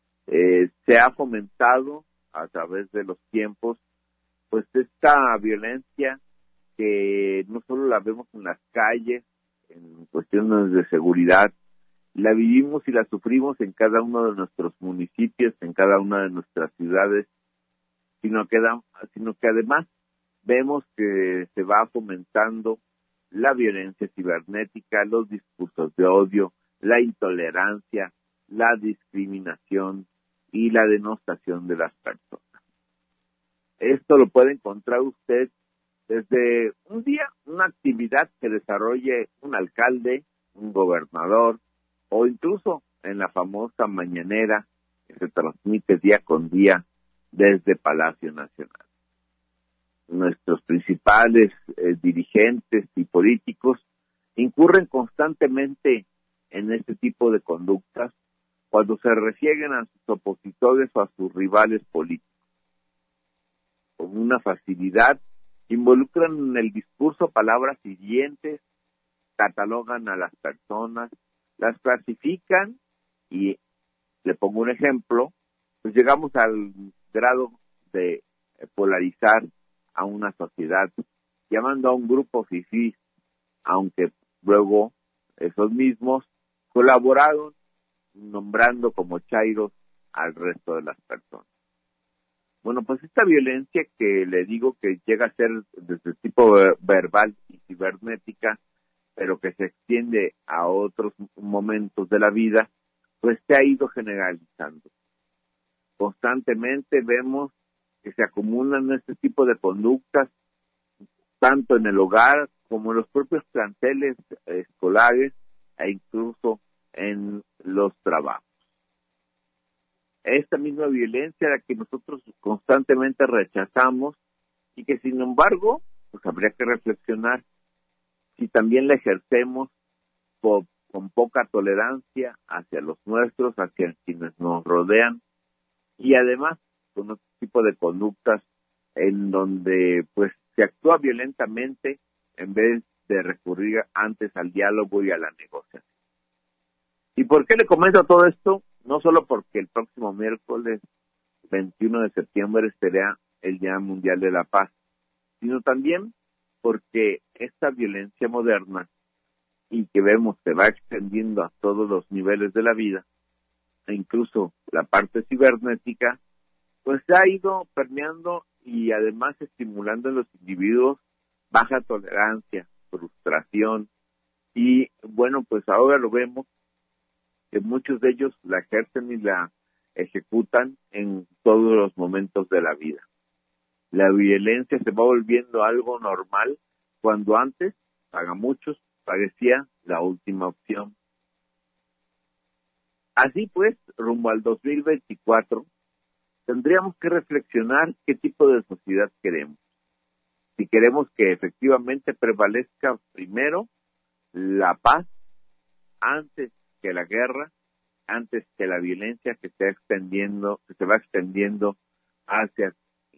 se ha fomentado a través de los tiempos pues esta violencia que no solo la vemos en las calles, en cuestiones de seguridad, la vivimos y la sufrimos en cada uno de nuestros municipios, en cada una de nuestras ciudades, sino que además vemos que se va fomentando la violencia cibernética, los discursos de odio, la intolerancia, la discriminación y la denostación de las personas. Esto lo puede encontrar usted desde un día, una actividad que desarrolle un alcalde, un gobernador, o incluso en la famosa mañanera que se transmite día con día desde Palacio Nacional. Nuestros principales dirigentes y políticos incurren constantemente en este tipo de conductas cuando se refieguen a sus opositores o a sus rivales políticos. Con una facilidad involucran en el discurso palabras hirientes, catalogan a las personas, las clasifican y, le pongo un ejemplo, pues llegamos al grado de polarizar a una sociedad, llamando a un grupo fifís, aunque luego esos mismos colaboraron nombrando como chairos al resto de las personas. Bueno, pues esta violencia que le digo que llega a ser desde el tipo verbal y cibernética, pero que se extiende a otros momentos de la vida, pues se ha ido generalizando. Constantemente vemos que se acumulan este tipo de conductas, tanto en el hogar como en los propios planteles escolares e incluso en los trabajos. Esta misma violencia la que nosotros constantemente rechazamos y que sin embargo, pues habría que reflexionar si también la ejercemos con poca tolerancia hacia los nuestros, hacia quienes nos rodean, y además con otro tipo de conductas en donde pues se actúa violentamente en vez de recurrir antes al diálogo y a la negociación. ¿Y por qué le comento todo esto? No solo porque el próximo miércoles 21 de septiembre será el Día Mundial de la Paz, sino también porque esta violencia moderna y que vemos se va extendiendo a todos los niveles de la vida, e incluso la parte cibernética, pues se ha ido permeando y además estimulando en los individuos baja tolerancia, frustración, y bueno, pues ahora lo vemos que muchos de ellos la ejercen y la ejecutan en todos los momentos de la vida. La violencia se va volviendo algo normal cuando antes, para muchos, parecía la última opción. Así pues, rumbo al 2024, tendríamos que reflexionar qué tipo de sociedad queremos. Si queremos que efectivamente prevalezca primero la paz antes que la guerra, antes que la violencia que se va extendiendo hacia,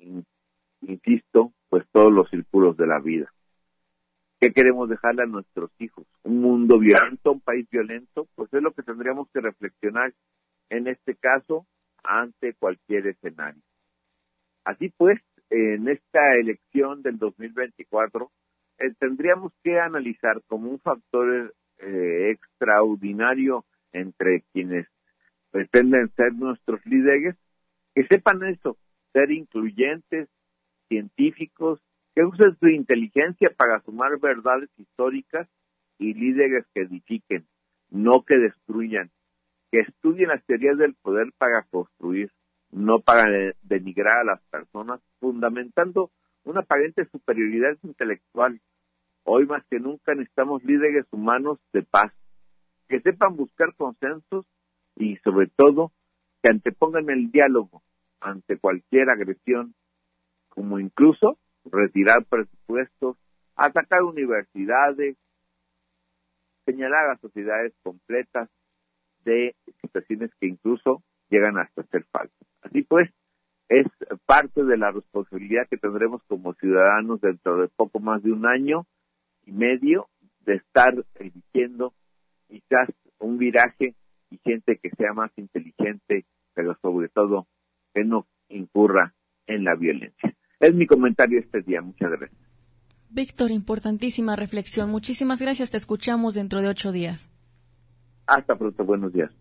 insisto, pues todos los círculos de la vida. ¿Qué queremos dejarle a nuestros hijos? ¿Un mundo violento, un país violento? Pues es lo que tendríamos que reflexionar en este caso ante cualquier escenario. Así pues, en esta elección del 2024, tendríamos que analizar como un factor extraordinario entre quienes pretenden ser nuestros líderes, que sepan eso, ser incluyentes, científicos, que usen su inteligencia para sumar verdades históricas y líderes que edifiquen, no que destruyan, que estudien las teorías del poder para construir, no para denigrar a las personas, fundamentando una aparente superioridad intelectual. Hoy más que nunca necesitamos líderes humanos de paz, que sepan buscar consensos y sobre todo que antepongan el diálogo ante cualquier agresión, como incluso retirar presupuestos, atacar universidades, señalar a sociedades completas de situaciones que incluso llegan hasta ser falsas. Así pues, es parte de la responsabilidad que tendremos como ciudadanos dentro de poco más de un año y medio de estar eligiendo quizás un viraje y gente que sea más inteligente, pero sobre todo que no incurra en la violencia. Es mi comentario este día. Muchas gracias. Víctor, importantísima reflexión. Muchísimas gracias. Te escuchamos dentro de 8 días. Hasta pronto. Buenos días.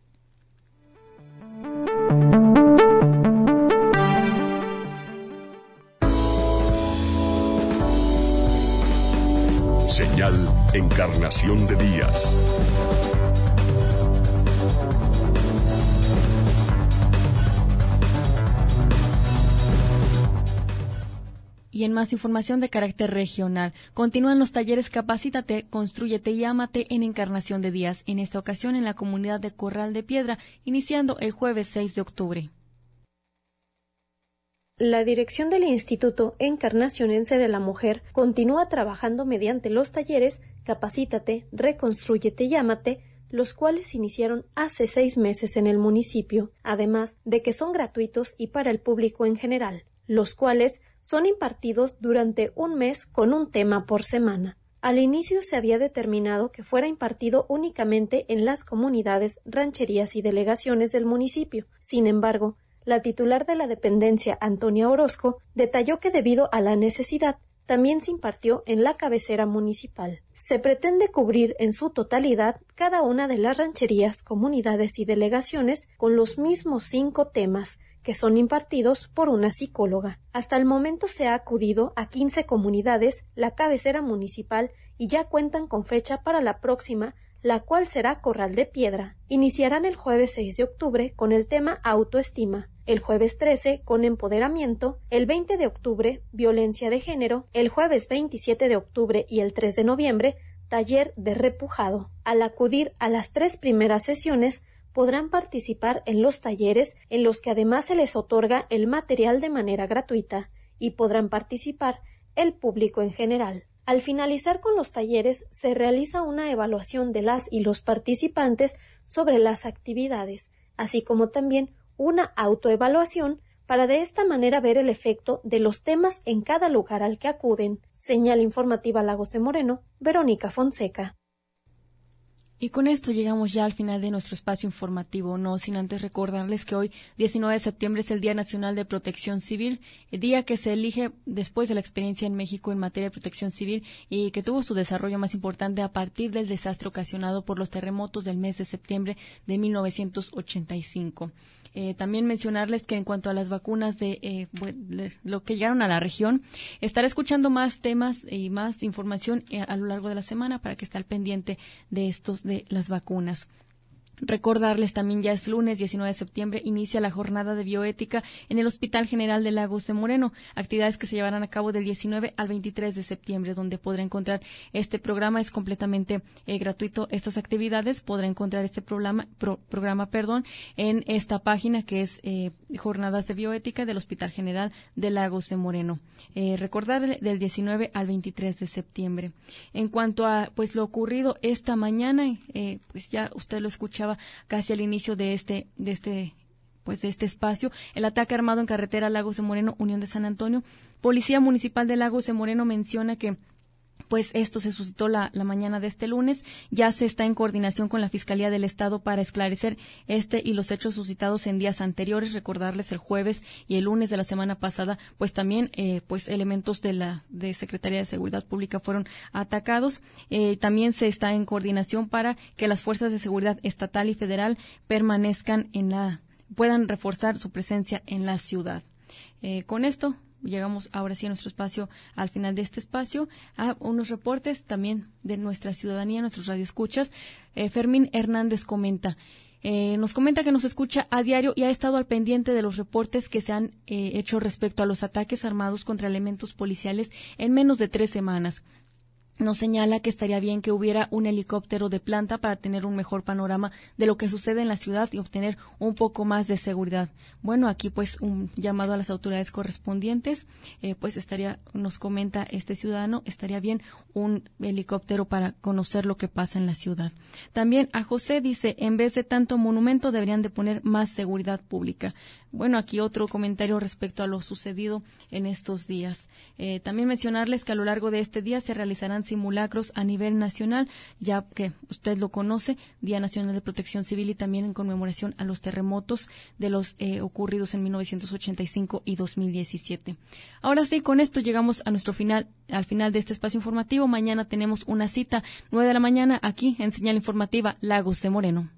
Señal Encarnación de Díaz. Y en más información de carácter regional, continúan los talleres Capacítate, Constrúyete y Ámate en Encarnación de Díaz, en esta ocasión en la comunidad de Corral de Piedra, iniciando el jueves 6 de octubre. La dirección del Instituto Encarnacionense de la Mujer continúa trabajando mediante los talleres Capacítate, Reconstrúyete y Ámate, los cuales iniciaron hace 6 meses en el municipio, además de que son gratuitos y para el público en general, los cuales son impartidos durante un mes con un tema por semana. Al inicio se había determinado que fuera impartido únicamente en las comunidades, rancherías y delegaciones del municipio. Sin embargo, la titular de la dependencia, Antonia Orozco, detalló que debido a la necesidad, también se impartió en la cabecera municipal. Se pretende cubrir en su totalidad cada una de las rancherías, comunidades y delegaciones con los mismos 5 temas, que son impartidos por una psicóloga. Hasta el momento se ha acudido a 15 comunidades, la cabecera municipal, y ya cuentan con fecha para la próxima, la cual será Corral de Piedra. Iniciarán el jueves 6 de octubre con el tema autoestima, el jueves 13 con empoderamiento, el 20 de octubre violencia de género, el jueves 27 de octubre y el 3 de noviembre taller de repujado. Al acudir a las 3 primeras sesiones, podrán participar en los talleres en los que además se les otorga el material de manera gratuita y podrán participar el público en general. Al finalizar con los talleres se realiza una evaluación de las y los participantes sobre las actividades, así como también una autoevaluación para de esta manera ver el efecto de los temas en cada lugar al que acuden. Señal informativa Lagos de Moreno, Verónica Fonseca. Y con esto llegamos ya al final de nuestro espacio informativo, no sin antes recordarles que hoy, 19 de septiembre, es el Día Nacional de Protección Civil, el día que se elige después de la experiencia en México en materia de protección civil y que tuvo su desarrollo más importante a partir del desastre ocasionado por los terremotos del mes de septiembre de 1985. También mencionarles que en cuanto a las vacunas de lo que llegaron a la región, estaré escuchando más temas y más información a lo largo de la semana para que esté al pendiente de de las vacunas. Recordarles también ya es lunes 19 de septiembre, inicia la jornada de bioética en el Hospital General de Lagos de Moreno, actividades que se llevarán a cabo del 19 al 23 de septiembre, donde podrá encontrar este programa, es completamente gratuito estas actividades, podrá encontrar este programa en esta página que es Jornadas de Bioética del Hospital General de Lagos de Moreno. Recordar del 19 al 23 de septiembre. En cuanto a pues lo ocurrido esta mañana, pues ya usted lo escuchaba casi al inicio de este espacio, el ataque armado en carretera Lagos de Moreno, Unión de San Antonio. Policía Municipal de Lagos de Moreno menciona que pues esto se suscitó la mañana de este lunes. Ya se está en coordinación con la Fiscalía del Estado para esclarecer y los hechos suscitados en días anteriores. Recordarles el jueves y el lunes de la semana pasada, pues también elementos de Secretaría de Seguridad Pública fueron atacados. También se está en coordinación para que las fuerzas de seguridad estatal y federal puedan reforzar su presencia en la ciudad. Con esto llegamos ahora sí a nuestro espacio, al final de este espacio, a unos reportes también de nuestra ciudadanía, nuestros radioescuchas. Fermín Hernández nos comenta que nos escucha a diario y ha estado al pendiente de los reportes que se han hecho respecto a los ataques armados contra elementos policiales en menos de 3 semanas. Nos señala que estaría bien que hubiera un helicóptero de planta para tener un mejor panorama de lo que sucede en la ciudad y obtener un poco más de seguridad. Bueno, aquí pues un llamado a las autoridades correspondientes, nos comenta este ciudadano, estaría bien un helicóptero para conocer lo que pasa en la ciudad. También a José dice, en vez de tanto monumento deberían de poner más seguridad pública. Bueno, aquí otro comentario respecto a lo sucedido en estos días. También mencionarles que a lo largo de este día se realizarán simulacros a nivel nacional, ya que usted lo conoce, Día Nacional de Protección Civil, y también en conmemoración a los terremotos de los ocurridos en 1985 y 2017. Ahora sí, con esto llegamos a al final de este espacio informativo. Mañana tenemos una cita, 9 de la mañana, aquí en Señal Informativa Lagos de Moreno.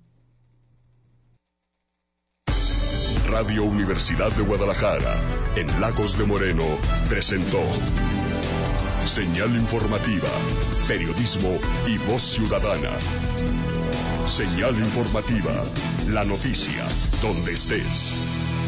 Radio Universidad de Guadalajara, en Lagos de Moreno, presentó Señal Informativa, periodismo y voz ciudadana. Señal Informativa, la noticia, donde estés.